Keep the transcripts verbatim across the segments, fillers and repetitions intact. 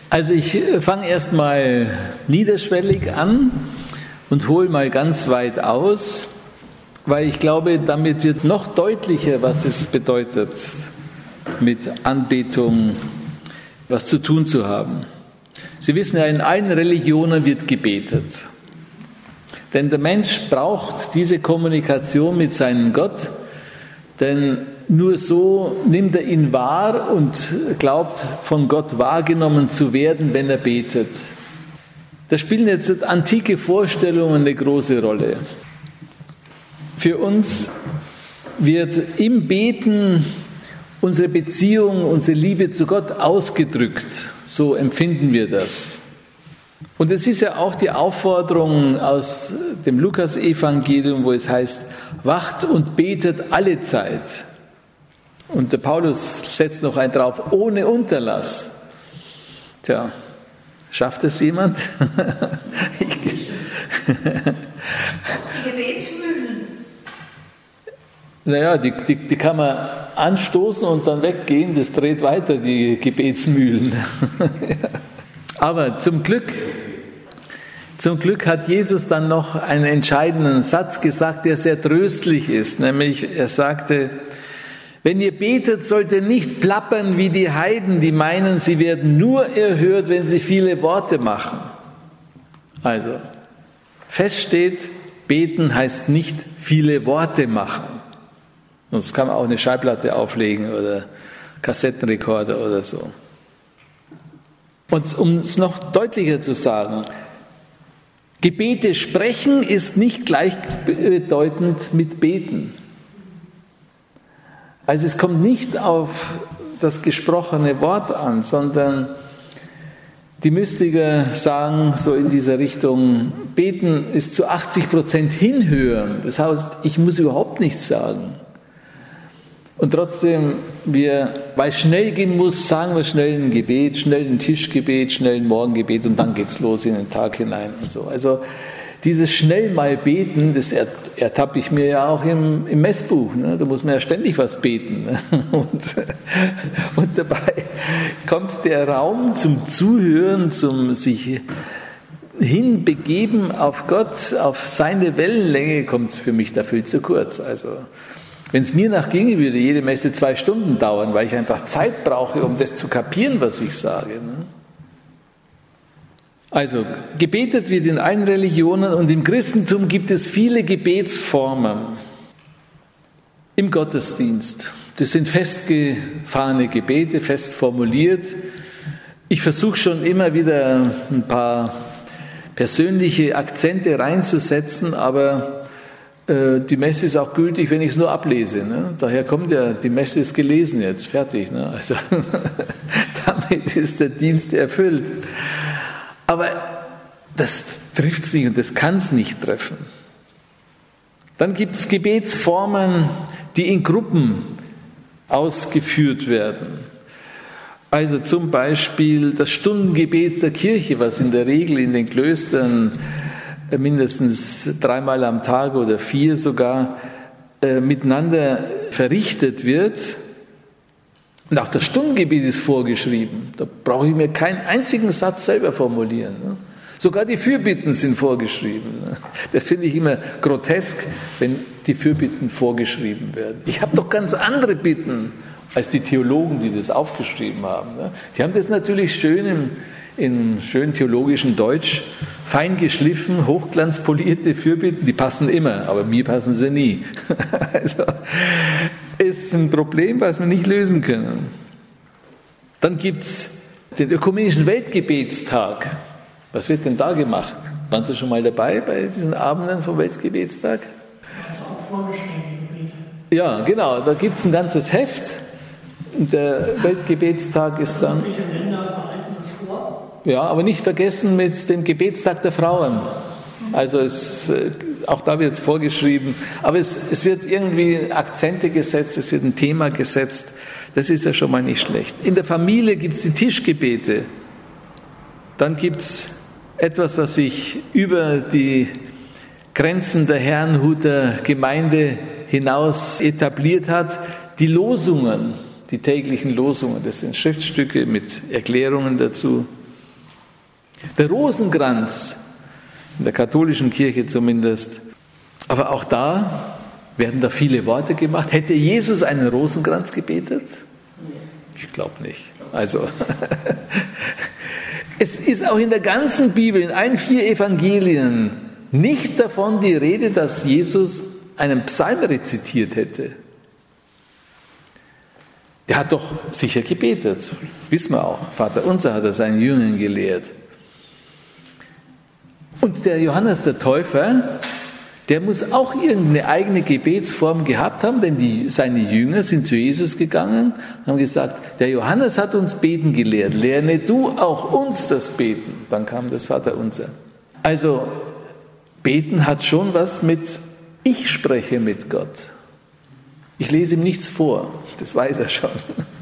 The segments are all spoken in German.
Also ich fange erstmal niederschwellig an und hole mal ganz weit aus, weil ich glaube, damit wird noch deutlicher, was es bedeutet, mit Anbetung was zu tun zu haben. Sie wissen ja, in allen Religionen wird gebetet. Denn der Mensch braucht diese Kommunikation mit seinem Gott, denn nur so nimmt er ihn wahr und glaubt, von Gott wahrgenommen zu werden, wenn er betet. Da spielen jetzt antike Vorstellungen eine große Rolle. Für uns wird im Beten unsere Beziehung, unsere Liebe zu Gott ausgedrückt. So empfinden wir das. Und es ist ja auch die Aufforderung aus dem Lukas-Evangelium, wo es heißt, wacht und betet alle Zeit. Und der Paulus setzt noch einen drauf, ohne Unterlass. Tja, schafft es jemand? ich, die Gebetsmühlen. Naja, die, die, die kann man anstoßen und dann weggehen, das dreht weiter, die Gebetsmühlen. Aber zum Glück, zum Glück hat Jesus dann noch einen entscheidenden Satz gesagt, der sehr tröstlich ist, nämlich er sagte, wenn ihr betet, sollt ihr nicht plappern wie die Heiden, die meinen, sie werden nur erhört, wenn sie viele Worte machen. Also, fest steht, beten heißt nicht viele Worte machen. Sonst kann man auch eine Schallplatte auflegen oder Kassettenrekorder oder so. Und um es noch deutlicher zu sagen, Gebete sprechen ist nicht gleichbedeutend mit beten. Also es kommt nicht auf das gesprochene Wort an, sondern die Mystiker sagen so in dieser Richtung, beten ist zu achtzig Prozent hinhören. Das heißt, ich muss überhaupt nichts sagen. Und trotzdem, wir, weil es schnell gehen muss, sagen wir schnell ein Gebet, schnell ein Tischgebet, schnell ein Morgengebet und dann geht's los in den Tag hinein und so. Also dieses schnell mal beten, das ertappe ich mir ja auch im, im Messbuch. Ne? Da muss man ja ständig was beten. Ne? Und, und dabei kommt der Raum zum Zuhören, zum sich hinbegeben auf Gott, auf seine Wellenlänge, kommt für mich da viel zu kurz. Also wenn es mir nachginge, würde jede Messe zwei Stunden dauern, weil ich einfach Zeit brauche, um das zu kapieren, was ich sage. Ne? Also, gebetet wird in allen Religionen und im Christentum gibt es viele Gebetsformen im Gottesdienst. Das sind festgefahrene Gebete, fest formuliert. Ich versuche schon immer wieder ein paar persönliche Akzente reinzusetzen, aber äh, die Messe ist auch gültig, wenn ich es nur ablese. Ne? Daher kommt ja, die Messe ist gelesen jetzt, fertig. Ne? Also damit ist der Dienst erfüllt. Aber das trifft es nicht und das kann es nicht treffen. Dann gibt es Gebetsformen, die in Gruppen ausgeführt werden. Also zum Beispiel das Stundengebet der Kirche, was in der Regel in den Klöstern mindestens dreimal am Tag oder vier sogar äh, miteinander verrichtet wird. Und auch das Stundengebet ist vorgeschrieben. Da brauche ich mir keinen einzigen Satz selber formulieren. Ne? Sogar die Fürbitten sind vorgeschrieben. Ne? Das finde ich immer grotesk, wenn die Fürbitten vorgeschrieben werden. Ich habe doch ganz andere Bitten als die Theologen, die das aufgeschrieben haben. Ne? Die haben das natürlich schön im, im schön theologischen Deutsch fein geschliffen, hochglanzpolierte Fürbitten, die passen immer, aber mir passen sie nie. Also, ist ein Problem, was wir nicht lösen können. Dann gibt es den Ökumenischen Weltgebetstag. Was wird denn da gemacht? Waren Sie schon mal dabei bei diesen Abenden vom Weltgebetstag? Ja, genau. Da gibt es ein ganzes Heft. Und der Weltgebetstag ist dann... Ja, aber nicht vergessen mit dem Gebetstag der Frauen. Also es, auch da wird es vorgeschrieben, aber es, es wird irgendwie Akzente gesetzt, es wird ein Thema gesetzt, das ist ja schon mal nicht schlecht. In der Familie gibt es die Tischgebete, dann gibt es etwas, was sich über die Grenzen der Herrnhuter Gemeinde hinaus etabliert hat, die Losungen, die täglichen Losungen, das sind Schriftstücke mit Erklärungen dazu. Der Rosenkranz, in der katholischen Kirche zumindest, aber auch da werden da viele Worte gemacht. Hätte Jesus einen Rosenkranz gebetet? Ich glaube nicht. Also, es ist auch in der ganzen Bibel, in allen vier Evangelien, nicht davon die Rede, dass Jesus einen Psalm rezitiert hätte. Der hat doch sicher gebetet, wissen wir auch. Vater Unser hat er seinen Jüngern gelehrt. Und der Johannes der Täufer, der muss auch irgendeine eigene Gebetsform gehabt haben, denn die, seine Jünger sind zu Jesus gegangen und haben gesagt, der Johannes hat uns beten gelehrt, lerne du auch uns das Beten. Dann kam das Vater Unser. Also Beten hat schon was mit ich spreche mit Gott. Ich lese ihm nichts vor, das weiß er schon.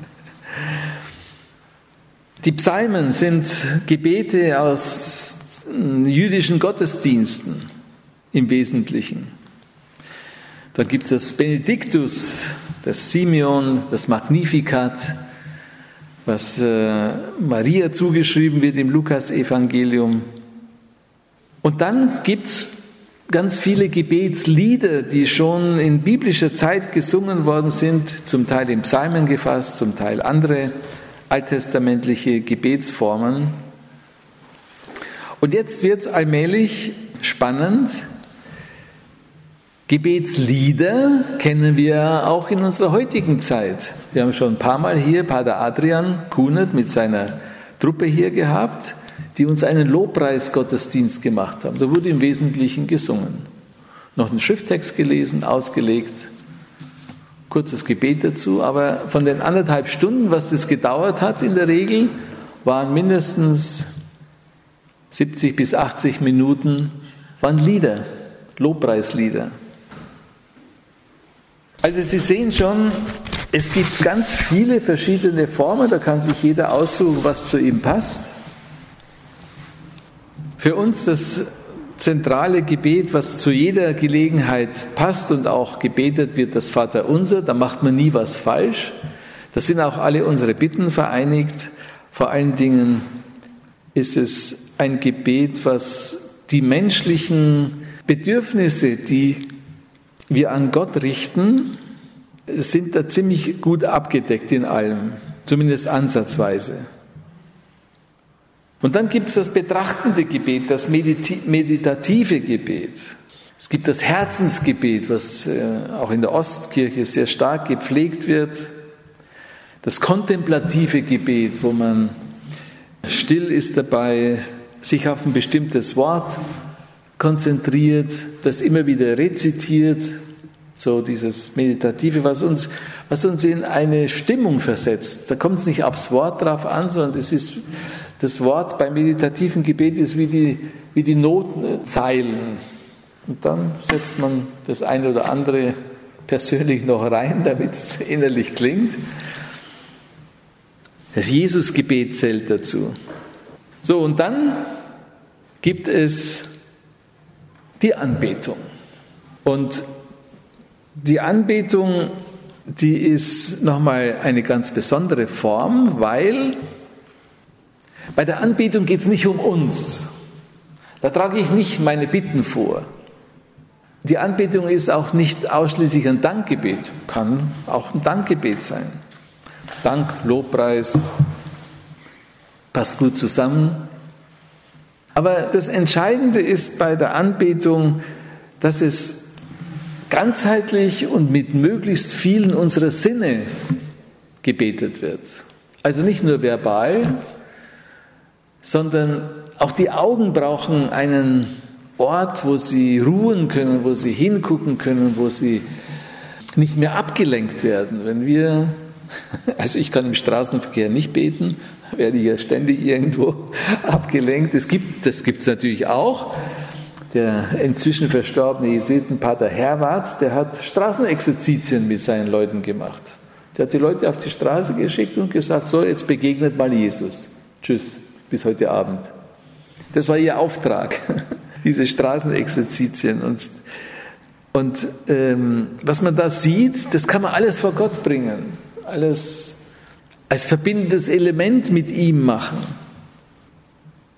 Die Psalmen sind Gebete aus jüdischen Gottesdiensten im Wesentlichen. Dann gibt es das Benediktus, das Simeon, das Magnificat, was äh, Maria zugeschrieben wird im Lukas-Evangelium. Und dann gibt es ganz viele Gebetslieder, die schon in biblischer Zeit gesungen worden sind, zum Teil in Psalmen gefasst, zum Teil andere alttestamentliche Gebetsformen. Und jetzt wird es allmählich spannend. Gebetslieder kennen wir auch in unserer heutigen Zeit. Wir haben schon ein paar Mal hier Pater Adrian Kunert mit seiner Truppe hier gehabt, die uns einen Lobpreisgottesdienst gemacht haben. Da wurde im Wesentlichen gesungen. Noch einen Schrifttext gelesen, ausgelegt, kurzes Gebet dazu, aber von den anderthalb Stunden, was das gedauert hat in der Regel, waren mindestens siebzig bis achtzig Minuten, waren Lieder, Lobpreislieder. Also Sie sehen schon, es gibt ganz viele verschiedene Formen, da kann sich jeder aussuchen, was zu ihm passt. Für uns das zentrale Gebet, was zu jeder Gelegenheit passt und auch gebetet wird, das Vaterunser, da macht man nie was falsch. Da sind auch alle unsere Bitten vereinigt. Vor allen Dingen ist es ein Gebet, was die menschlichen Bedürfnisse, die wir an Gott richten, sind da ziemlich gut abgedeckt in allem, zumindest ansatzweise. Und dann gibt es das betrachtende Gebet, das meditative Gebet. Es gibt das Herzensgebet, was auch in der Ostkirche sehr stark gepflegt wird. Das kontemplative Gebet, wo man still ist dabei, sich auf ein bestimmtes Wort konzentriert, das immer wieder rezitiert. So dieses Meditative, was uns, was uns in eine Stimmung versetzt. Da kommt es nicht aufs Wort drauf an, sondern es ist das Wort beim meditativen Gebet ist wie die, wie die Notenzeilen. Und dann setzt man das eine oder andere persönlich noch rein, damit es innerlich klingt. Das Jesusgebet zählt dazu. So, und dann gibt es die Anbetung. Und die Anbetung, die ist nochmal eine ganz besondere Form, weil bei der Anbetung geht es nicht um uns. Da trage ich nicht meine Bitten vor. Die Anbetung ist auch nicht ausschließlich ein Dankgebet, kann auch ein Dankgebet sein. Dank, Lobpreis, passt gut zusammen. Aber das Entscheidende ist bei der Anbetung, dass es ganzheitlich und mit möglichst vielen unserer Sinne gebetet wird. Also nicht nur verbal, sondern auch die Augen brauchen einen Ort, wo sie ruhen können, wo sie hingucken können, wo sie nicht mehr abgelenkt werden. Wenn wir, also ich kann im Straßenverkehr nicht beten, werde ich ja ständig irgendwo abgelenkt. Es gibt, das gibt es natürlich auch. Der inzwischen verstorbene Jesuitenpater Herwarts, der hat Straßenexerzitien mit seinen Leuten gemacht. Der hat die Leute auf die Straße geschickt und gesagt, so, jetzt begegnet mal Jesus. Tschüss, bis heute Abend. Das war ihr Auftrag, diese Straßenexerzitien. Und, und ähm, was man da sieht, das kann man alles vor Gott bringen. Alles als verbindendes Element mit ihm machen.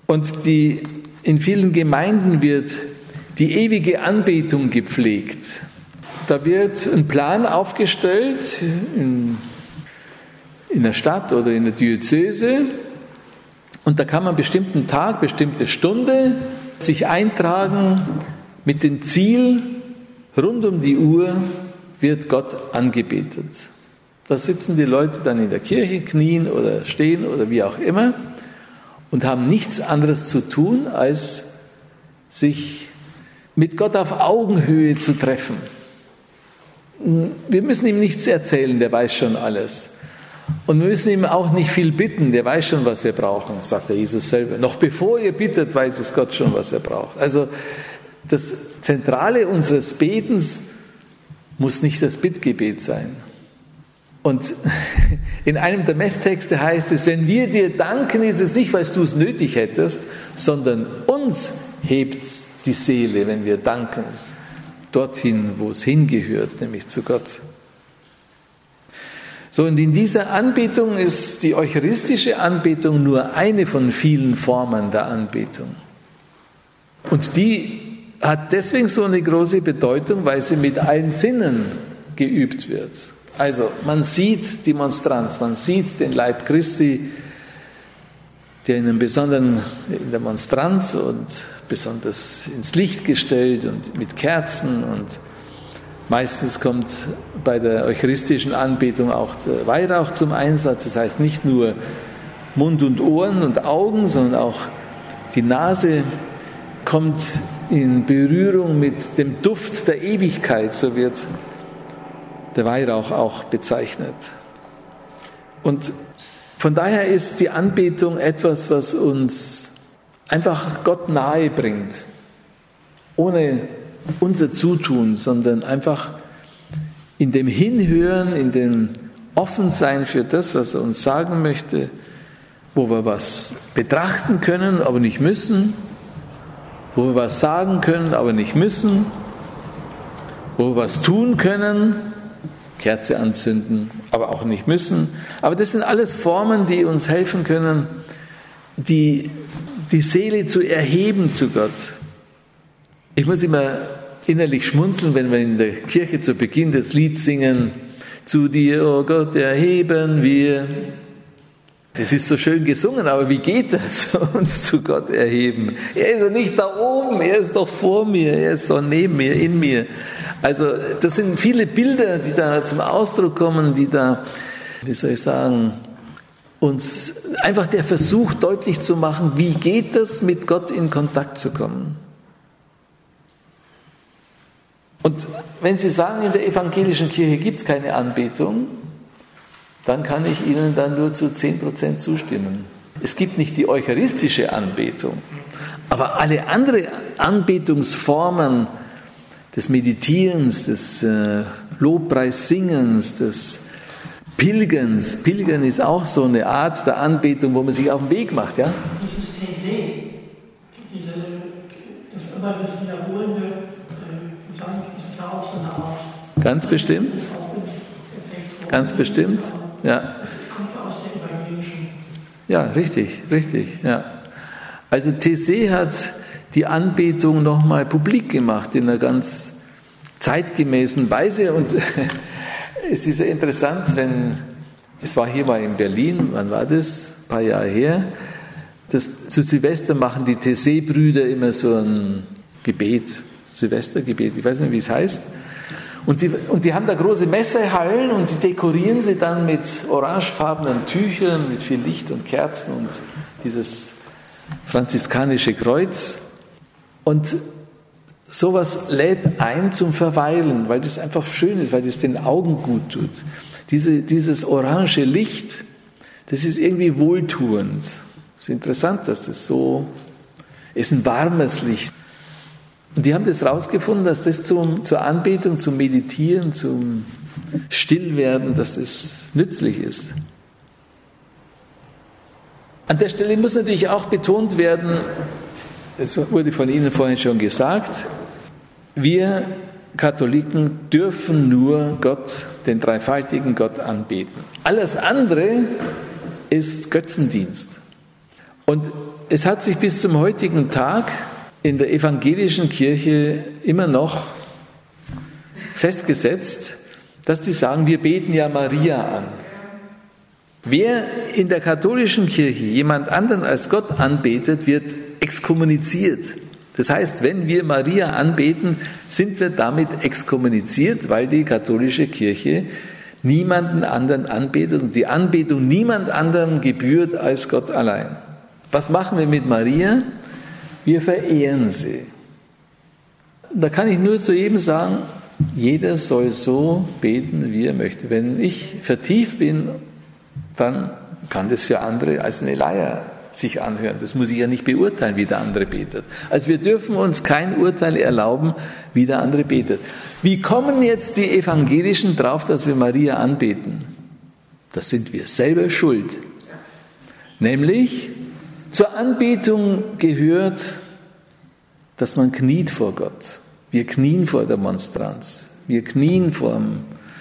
Und die, in vielen Gemeinden wird die ewige Anbetung gepflegt. Da wird ein Plan aufgestellt in, in der Stadt oder in der Diözese und da kann man einen bestimmten Tag, bestimmte Stunde sich eintragen mit dem Ziel, rund um die Uhr wird Gott angebetet. Da sitzen die Leute dann in der Kirche, knien oder stehen oder wie auch immer und haben nichts anderes zu tun, als sich mit Gott auf Augenhöhe zu treffen. Wir müssen ihm nichts erzählen, der weiß schon alles. Und wir müssen ihm auch nicht viel bitten, der weiß schon, was wir brauchen, sagt der Jesus selber. Noch bevor ihr bittet, weiß es Gott schon, was er braucht. Also das Zentrale unseres Betens muss nicht das Bittgebet sein. Und in einem der Messtexte heißt es, wenn wir dir danken, ist es nicht, weil du es nötig hättest, sondern uns hebt die Seele, wenn wir danken, dorthin, wo es hingehört, nämlich zu Gott. So, und in dieser Anbetung ist die eucharistische Anbetung nur eine von vielen Formen der Anbetung. Und die hat deswegen so eine große Bedeutung, weil sie mit allen Sinnen geübt wird. Also man sieht die Monstranz, man sieht den Leib Christi, der in einem besonderen, in der Monstranz und besonders ins Licht gestellt und mit Kerzen und meistens kommt bei der eucharistischen Anbetung auch der Weihrauch zum Einsatz. Das heißt nicht nur Mund und Ohren und Augen, sondern auch die Nase kommt in Berührung mit dem Duft der Ewigkeit, so wird der Weihrauch auch bezeichnet. Und von daher ist die Anbetung etwas, was uns einfach Gott nahe bringt, ohne unser Zutun, sondern einfach in dem Hinhören, in dem Offensein für das, was er uns sagen möchte, wo wir was betrachten können, aber nicht müssen, wo wir was sagen können, aber nicht müssen, wo wir was tun können, Kerze anzünden, aber auch nicht müssen. Aber das sind alles Formen, die uns helfen können, die, die Seele zu erheben zu Gott. Ich muss immer innerlich schmunzeln, wenn wir in der Kirche zu Beginn das Lied singen, zu dir, oh Gott, erheben wir. Das ist so schön gesungen, aber wie geht das, uns zu Gott erheben? Er ist doch nicht da oben, er ist doch vor mir, er ist doch neben mir, in mir. Also das sind viele Bilder, die da zum Ausdruck kommen, die da, wie soll ich sagen, uns einfach der Versuch deutlich zu machen, wie geht das, mit Gott in Kontakt zu kommen. Und wenn Sie sagen, in der evangelischen Kirche gibt es keine Anbetung, dann kann ich Ihnen dann nur zu zehn Prozent zustimmen. Es gibt nicht die eucharistische Anbetung, aber alle anderen Anbetungsformen des Meditierens, des äh, Lobpreissingens, des Pilgerns. Pilgern ist auch so eine Art der Anbetung, wo man sich auf den Weg macht. Ja? Dieses These, diese, das immer das wiederholende äh, Gesang ist ja auch so eine Art. Ganz bestimmt. Ganz bestimmt. Ja. Das kommt ja aus der evangelischen. Ja, richtig, richtig. Ja. Also These hat die Anbetung nochmal publik gemacht in einer ganz zeitgemäßen Weise. Und es ist ja interessant, wenn, es war hier mal in Berlin, wann war das? Ein paar Jahre her. Das, zu Silvester machen die These-Brüder immer so ein Gebet, Silvestergebet, ich weiß nicht, wie es heißt. Und die, und die haben da große Messehallen und die dekorieren sie dann mit orangefarbenen Tüchern, mit viel Licht und Kerzen und dieses franziskanische Kreuz. Und sowas lädt ein zum Verweilen, weil das einfach schön ist, weil das den Augen gut tut. Diese, dieses orange Licht, das ist irgendwie wohltuend. Es ist interessant, dass das so ist, ein warmes Licht. Und die haben das rausgefunden, dass das zum, zur Anbetung, zum Meditieren, zum Stillwerden, dass das nützlich ist. An der Stelle muss natürlich auch betont werden, es wurde von Ihnen vorhin schon gesagt, wir Katholiken dürfen nur Gott, den dreifaltigen Gott, anbeten. Alles andere ist Götzendienst. Und es hat sich bis zum heutigen Tag in der evangelischen Kirche immer noch festgesetzt, dass die sagen, wir beten ja Maria an. Wer in der katholischen Kirche jemand anderen als Gott anbetet, wird exkommuniziert. Das heißt, wenn wir Maria anbeten, sind wir damit exkommuniziert, weil die katholische Kirche niemanden anderen anbetet und die Anbetung niemand anderem gebührt als Gott allein. Was machen wir mit Maria? Wir verehren sie. Da kann ich nur zu jedem sagen, jeder soll so beten, wie er möchte. Wenn ich vertieft bin, dann kann das für andere als eine Leier sich anhören. Das muss ich ja nicht beurteilen, wie der andere betet. Also wir dürfen uns kein Urteil erlauben, wie der andere betet. Wie kommen jetzt die Evangelischen drauf, dass wir Maria anbeten? Das sind wir selber schuld. Nämlich, zur Anbetung gehört, dass man kniet vor Gott. Wir knien vor der Monstranz. Wir knien vor dem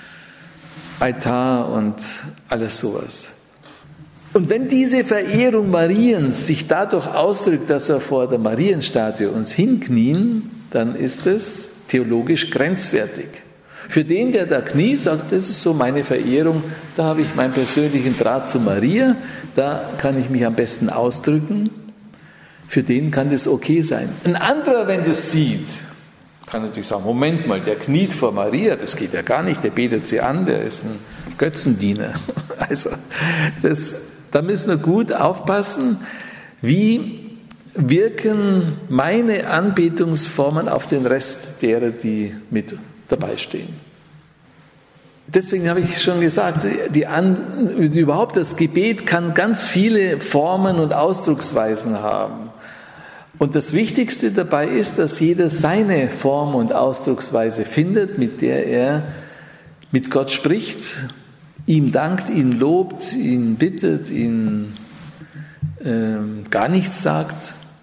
Altar und alles sowas. Und wenn diese Verehrung Mariens sich dadurch ausdrückt, dass wir vor der Marienstatue uns hinknien, dann ist es theologisch grenzwertig. Für den, der da kniet, sagt, das ist so meine Verehrung, da habe ich meinen persönlichen Draht zu Maria, da kann ich mich am besten ausdrücken. Für den kann das okay sein. Ein anderer, wenn das sieht, kann natürlich sagen, Moment mal, der kniet vor Maria, das geht ja gar nicht, der betet sie an, der ist ein Götzendiener. Also das, da müssen wir gut aufpassen, wie wirken meine Anbetungsformen auf den Rest derer, die mit dabei stehen. Deswegen habe ich schon gesagt, die An, überhaupt das Gebet kann ganz viele Formen und Ausdrucksweisen haben. Und das Wichtigste dabei ist, dass jeder seine Form und Ausdrucksweise findet, mit der er mit Gott spricht, ihm dankt, ihn lobt, ihn bittet, ihn äh, gar nichts sagt.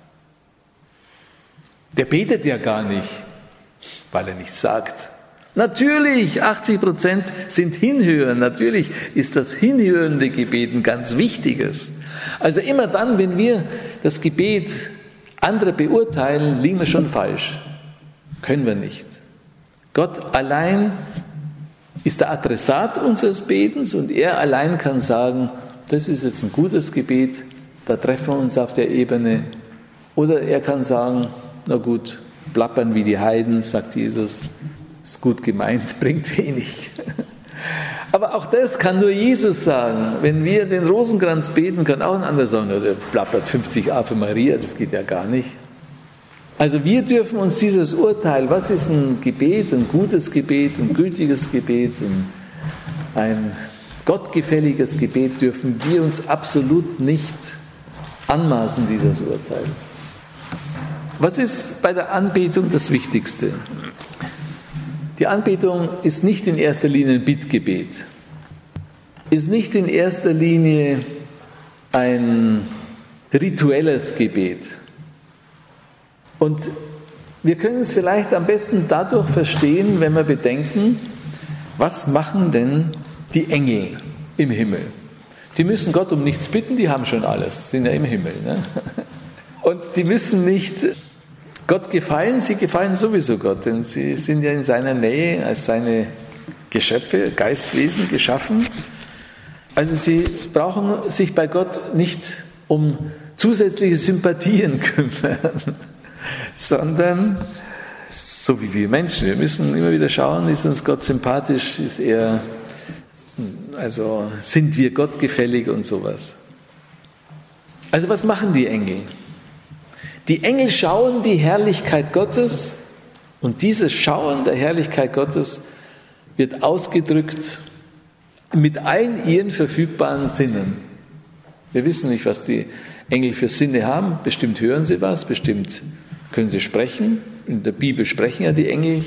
Der betet ja gar nicht, weil er nichts sagt. Natürlich, achtzig Prozent sind Hinhören. Natürlich ist das hinhörende Gebet ein ganz wichtiges. Also immer dann, wenn wir das Gebet andere beurteilen, liegen wir schon falsch. Können wir nicht. Gott allein ist der Adressat unseres Betens und er allein kann sagen, das ist jetzt ein gutes Gebet, da treffen wir uns auf der Ebene. Oder er kann sagen, na gut, plappern wie die Heiden, sagt Jesus, ist gut gemeint, bringt wenig. Aber auch das kann nur Jesus sagen. Wenn wir den Rosenkranz beten, kann auch ein anderer sagen, der plappert fünfzig Ave Maria, das geht ja gar nicht. Also wir dürfen uns dieses Urteil, was ist ein Gebet, ein gutes Gebet, ein gültiges Gebet, ein, ein gottgefälliges Gebet, dürfen wir uns absolut nicht anmaßen, dieses Urteil. Was ist bei der Anbetung das Wichtigste? Die Anbetung ist nicht in erster Linie ein Bittgebet, ist nicht in erster Linie ein rituelles Gebet. Und wir können es vielleicht am besten dadurch verstehen, wenn wir bedenken, was machen denn die Engel im Himmel? Die müssen Gott um nichts bitten, die haben schon alles, sind ja im Himmel. Ne? Und die müssen nicht Gott gefallen, sie gefallen sowieso Gott, denn sie sind ja in seiner Nähe als seine Geschöpfe, Geistwesen geschaffen. Also sie brauchen sich bei Gott nicht um zusätzliche Sympathien kümmern, sondern so wie wir Menschen. Wir müssen immer wieder schauen, ist uns Gott sympathisch, ist er, also sind wir Gott gefällig und sowas. Also was machen die Engel? Die Engel schauen die Herrlichkeit Gottes und dieses Schauen der Herrlichkeit Gottes wird ausgedrückt mit allen ihren verfügbaren Sinnen. Wir wissen nicht, was die Engel für Sinne haben. Bestimmt hören sie was, bestimmt können sie sprechen. In der Bibel sprechen ja die Engel.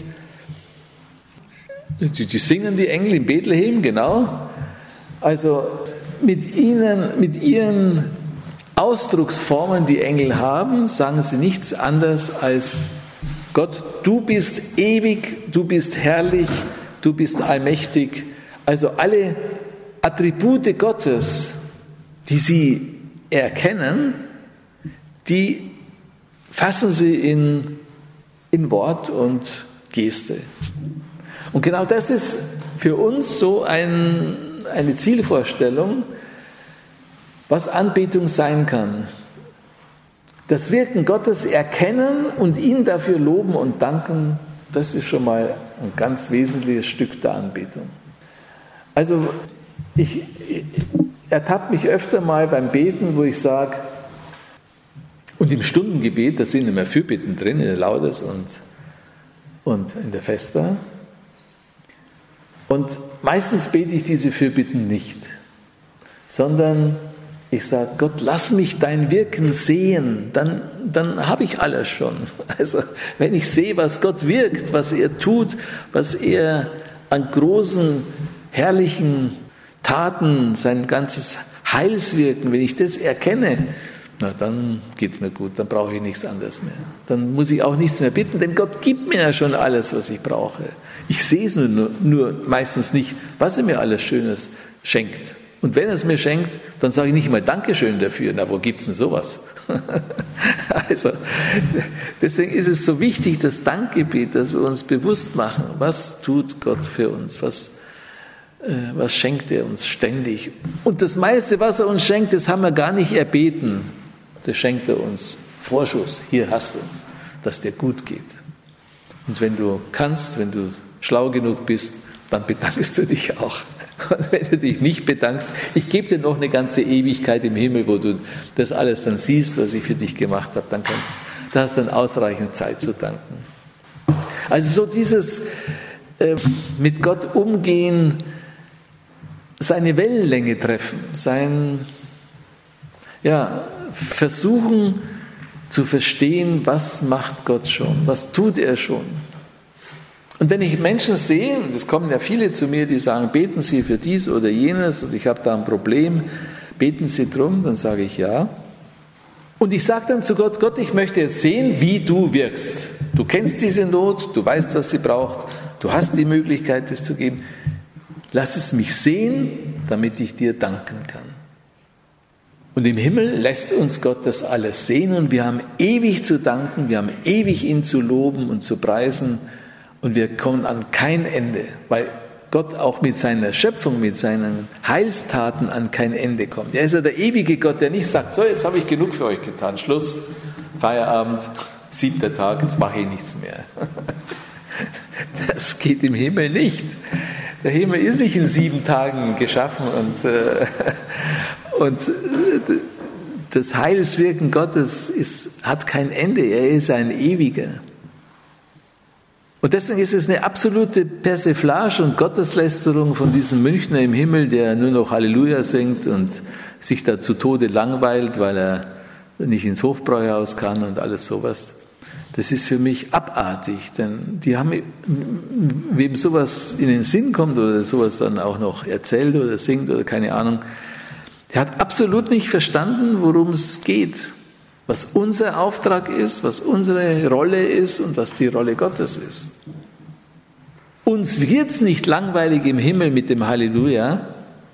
Die, die singen die Engel in Bethlehem, genau. Also mit ihnen, mit ihren Ausdrucksformen, die Engel haben, sagen sie nichts anderes als Gott, du bist ewig, du bist herrlich, du bist allmächtig. Also alle Attribute Gottes, die sie erkennen, die fassen Sie in, in Wort und Geste. Und genau das ist für uns so ein, eine Zielvorstellung, was Anbetung sein kann. Das Wirken Gottes erkennen und ihn dafür loben und danken, das ist schon mal ein ganz wesentliches Stück der Anbetung. Also ich, ich ertappe mich öfter mal beim Beten, wo ich sage, und im Stundengebet, da sind immer Fürbitten drin, in der Laudes und, und in der Vesper. Und meistens bete ich diese Fürbitten nicht, sondern ich sage, Gott, lass mich dein Wirken sehen, dann, dann habe ich alles schon. Also wenn ich sehe, was Gott wirkt, was er tut, was er an großen, herrlichen Taten, sein ganzes Heilswirken, wenn ich das erkenne, na dann geht es mir gut, dann brauche ich nichts anderes mehr. Dann muss ich auch nichts mehr bitten, denn Gott gibt mir ja schon alles, was ich brauche. Ich sehe es nur, nur, nur meistens nicht, was er mir alles Schönes schenkt. Und wenn er es mir schenkt, dann sage ich nicht mal Dankeschön dafür. Na, wo gibt es denn sowas? Also, deswegen ist es so wichtig, das Dankgebet, dass wir uns bewusst machen, was tut Gott für uns, was, äh, was schenkt er uns ständig. Und das meiste, was er uns schenkt, das haben wir gar nicht erbeten. Das schenkt er uns. Vorschuss, hier hast du, dass dir gut geht. Und wenn du kannst, wenn du schlau genug bist, dann bedankst du dich auch. Und wenn du dich nicht bedankst, ich gebe dir noch eine ganze Ewigkeit im Himmel, wo du das alles dann siehst, was ich für dich gemacht habe, dann kannst, da hast du dann ausreichend Zeit zu danken. Also so dieses äh, mit Gott umgehen, seine Wellenlänge treffen, sein ja, versuchen zu verstehen, was macht Gott schon, was tut er schon. Und wenn ich Menschen sehe, und es kommen ja viele zu mir, die sagen, beten Sie für dies oder jenes und ich habe da ein Problem, beten Sie drum, dann sage ich ja. Und ich sage dann zu Gott, Gott, ich möchte jetzt sehen, wie du wirkst. Du kennst diese Not, du weißt, was sie braucht, du hast die Möglichkeit, das zu geben. Lass es mich sehen, damit ich dir danken kann. Und im Himmel lässt uns Gott das alles sehen und wir haben ewig zu danken, wir haben ewig ihn zu loben und zu preisen. Und wir kommen an kein Ende, weil Gott auch mit seiner Schöpfung, mit seinen Heilstaten an kein Ende kommt. Er ist ja der ewige Gott, der nicht sagt, so jetzt habe ich genug für euch getan, Schluss, Feierabend, siebter Tag, jetzt mache ich nichts mehr. Das geht im Himmel nicht. Der Himmel ist nicht in sieben Tagen geschaffen und, äh, und das Heilswirken Gottes ist, hat kein Ende, er ist ein Ewiger. Und deswegen ist es eine absolute Persiflage und Gotteslästerung von diesem Münchner im Himmel, der nur noch Halleluja singt und sich da zu Tode langweilt, weil er nicht ins Hofbräuhaus kann und alles sowas. Das ist für mich abartig, denn die haben, wem sowas in den Sinn kommt oder sowas dann auch noch erzählt oder singt oder keine Ahnung, der hat absolut nicht verstanden, worum es geht. Was unser Auftrag ist, was unsere Rolle ist und was die Rolle Gottes ist. Uns wird es nicht langweilig im Himmel mit dem Halleluja,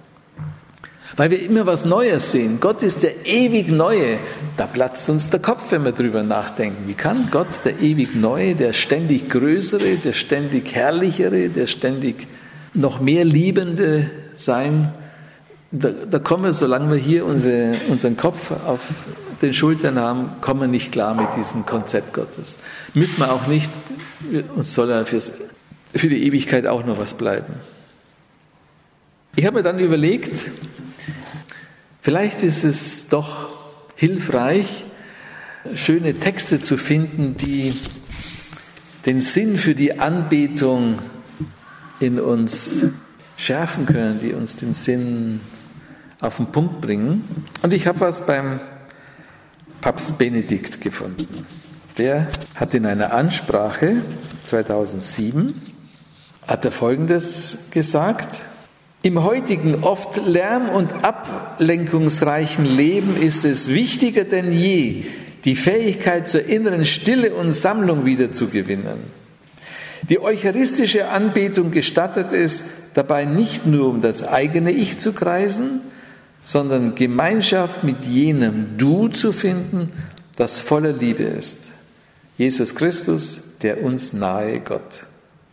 weil wir immer was Neues sehen. Gott ist der ewig Neue. Da platzt uns der Kopf, wenn wir drüber nachdenken. Wie kann Gott, der ewig Neue, der ständig Größere, der ständig Herrlichere, der ständig noch mehr Liebende sein? Da, da kommen wir, solange wir hier unsere, unseren Kopf auf den Schultern haben, kommen wir nicht klar mit diesem Konzept Gottes. Müssen wir auch nicht, uns soll ja fürs, für die Ewigkeit auch noch was bleiben. Ich habe mir dann überlegt, vielleicht ist es doch hilfreich, schöne Texte zu finden, die den Sinn für die Anbetung in uns schärfen können, die uns den Sinn auf den Punkt bringen. Und ich habe was beim Papst Benedikt gefunden. Der hat in einer Ansprache zweitausendsieben hat er Folgendes gesagt: Im heutigen oft lärm- und ablenkungsreichen Leben ist es wichtiger denn je, die Fähigkeit zur inneren Stille und Sammlung wiederzugewinnen. Die eucharistische Anbetung gestattet es, dabei nicht nur um das eigene Ich zu kreisen, sondern Gemeinschaft mit jenem Du zu finden, das voller Liebe ist. Jesus Christus, der uns nahe Gott.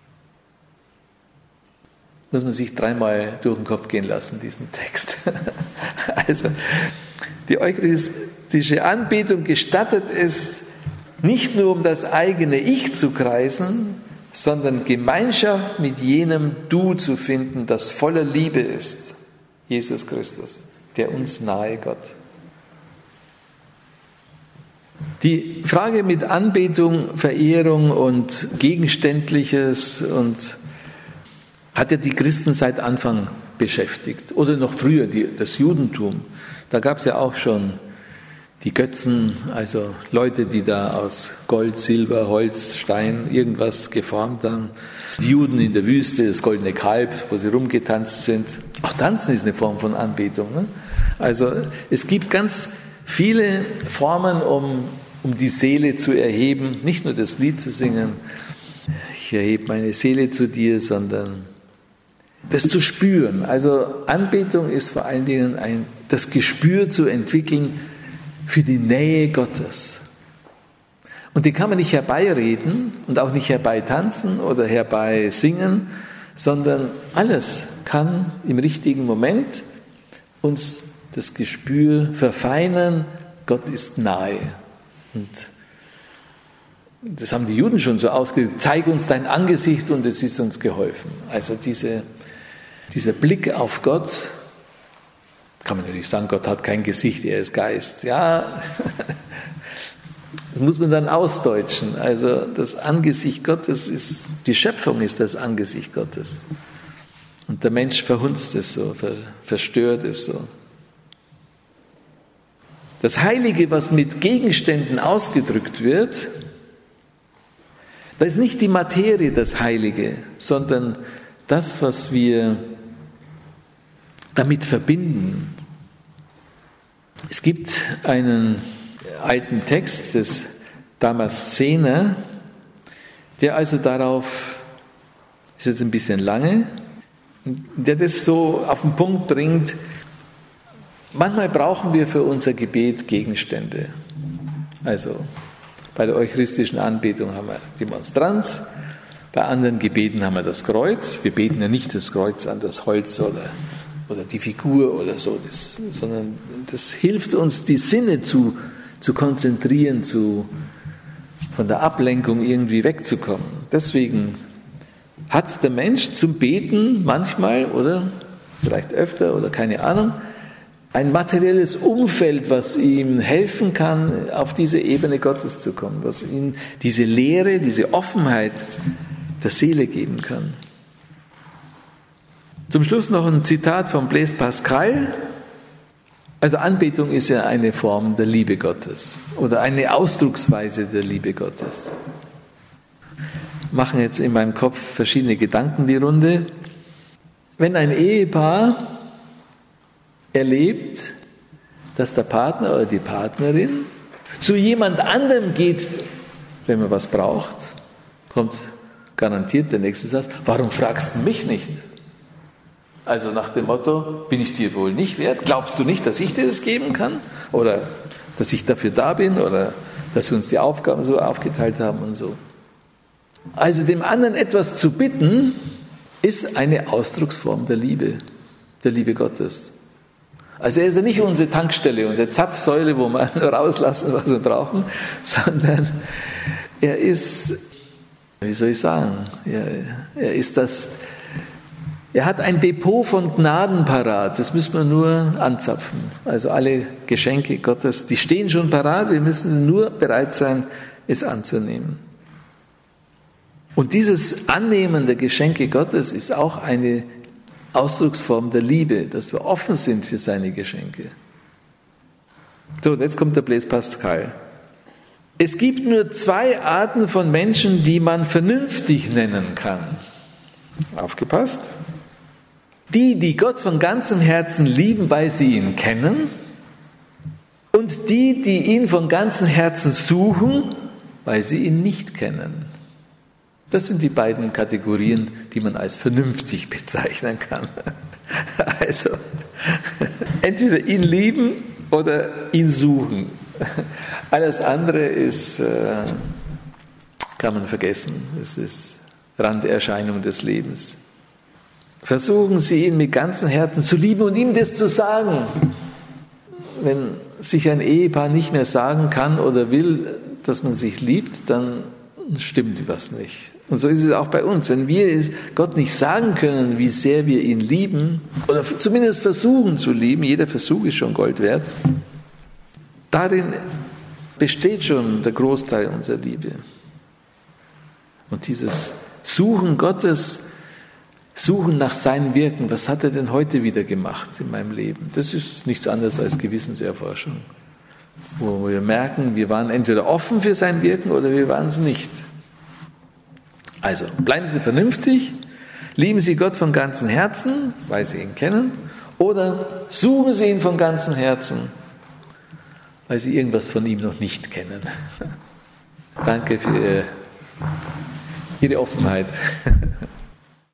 Muss man sich dreimal durch den Kopf gehen lassen, diesen Text. Also, die eucharistische Anbetung gestattet es, nicht nur um das eigene Ich zu kreisen, sondern Gemeinschaft mit jenem Du zu finden, das voller Liebe ist. Jesus Christus, der uns nahe Gott. Die Frage mit Anbetung, Verehrung und Gegenständliches und hat ja die Christen seit Anfang beschäftigt. Oder noch früher, die, das Judentum. Da gab es ja auch schon die Götzen, also Leute, die da aus Gold, Silber, Holz, Stein irgendwas geformt haben. Die Juden in der Wüste, das goldene Kalb, wo sie rumgetanzt sind. Auch Tanzen ist eine Form von Anbetung. Ne? Also es gibt ganz viele Formen, um, um die Seele zu erheben. Nicht nur das Lied zu singen, ich erhebe meine Seele zu dir, sondern das zu spüren. Also Anbetung ist vor allen Dingen ein, das Gespür zu entwickeln für die Nähe Gottes. Und die kann man nicht herbeireden und auch nicht herbeitanzen oder herbeisingen, sondern alles kann im richtigen Moment uns das Gespür verfeinern, Gott ist nahe. Und das haben die Juden schon so ausgedrückt, zeig uns dein Angesicht und es ist uns geholfen. Also diese, dieser Blick auf Gott, kann man natürlich sagen, Gott hat kein Gesicht, er ist Geist. Ja, das muss man dann ausdeutschen. Also das Angesicht Gottes ist, die Schöpfung ist das Angesicht Gottes. Und der Mensch verhunzt es so, verstört es so. Das Heilige, was mit Gegenständen ausgedrückt wird, da ist nicht die Materie das Heilige, sondern das, was wir damit verbinden. Es gibt einen alten Text des Damaszener, der also darauf, ist jetzt ein bisschen lange, der das so auf den Punkt bringt, manchmal brauchen wir für unser Gebet Gegenstände. Also bei der eucharistischen Anbetung haben wir die Monstranz, bei anderen Gebeten haben wir das Kreuz. Wir beten ja nicht das Kreuz an das Holz oder, oder die Figur oder so, das, sondern das hilft uns, die Sinne zu, zu konzentrieren, zu, von der Ablenkung irgendwie wegzukommen. Deswegen hat der Mensch zum Beten manchmal oder vielleicht öfter oder keine Ahnung, ein materielles Umfeld, was ihm helfen kann, auf diese Ebene Gottes zu kommen, was ihm diese Lehre, diese Offenheit der Seele geben kann. Zum Schluss noch ein Zitat von Blaise Pascal. Also Anbetung ist ja eine Form der Liebe Gottes oder eine Ausdrucksweise der Liebe Gottes. Machen jetzt in meinem Kopf verschiedene Gedanken die Runde. Wenn ein Ehepaar erlebt, dass der Partner oder die Partnerin zu jemand anderem geht, wenn man was braucht, kommt garantiert der nächste Satz, warum fragst du mich nicht? Also nach dem Motto, bin ich dir wohl nicht wert? Glaubst du nicht, dass ich dir das geben kann? Oder dass ich dafür da bin? Oder dass wir uns die Aufgaben so aufgeteilt haben und so. Also dem anderen etwas zu bitten, ist eine Ausdrucksform der Liebe, der Liebe Gottes. Also er ist ja nicht unsere Tankstelle, unsere Zapfsäule, wo wir nur rauslassen, was wir brauchen, sondern er ist, wie soll ich sagen, er, er ist das, er hat ein Depot von Gnaden parat, das müssen wir nur anzapfen. Also alle Geschenke Gottes, die stehen schon parat, wir müssen nur bereit sein, es anzunehmen. Und dieses Annehmen der Geschenke Gottes ist auch eine Ausdrucksform der Liebe, dass wir offen sind für seine Geschenke. So, und jetzt kommt der Blaise Pascal. Es gibt nur zwei Arten von Menschen, die man vernünftig nennen kann. Aufgepasst. Die, die Gott von ganzem Herzen lieben, weil sie ihn kennen, und die, die ihn von ganzem Herzen suchen, weil sie ihn nicht kennen. Das sind die beiden Kategorien, die man als vernünftig bezeichnen kann. Also entweder ihn lieben oder ihn suchen. Alles andere ist, äh, kann man vergessen. Es ist Randerscheinung des Lebens. Versuchen Sie, ihn mit ganzem Herzen zu lieben und ihm das zu sagen. Wenn sich ein Ehepaar nicht mehr sagen kann oder will, dass man sich liebt, dann stimmt was nicht. Und so ist es auch bei uns. Wenn wir Gott nicht sagen können, wie sehr wir ihn lieben, oder zumindest versuchen zu lieben, jeder Versuch ist schon Gold wert, darin besteht schon der Großteil unserer Liebe. Und dieses Suchen Gottes, Suchen nach seinem Wirken, was hat er denn heute wieder gemacht in meinem Leben? Das ist nichts anderes als Gewissenserforschung, wo wir merken, wir waren entweder offen für sein Wirken oder wir waren es nicht. Also, bleiben Sie vernünftig, lieben Sie Gott von ganzem Herzen, weil Sie ihn kennen, oder suchen Sie ihn von ganzem Herzen, weil Sie irgendwas von ihm noch nicht kennen. Danke für Ihre Offenheit.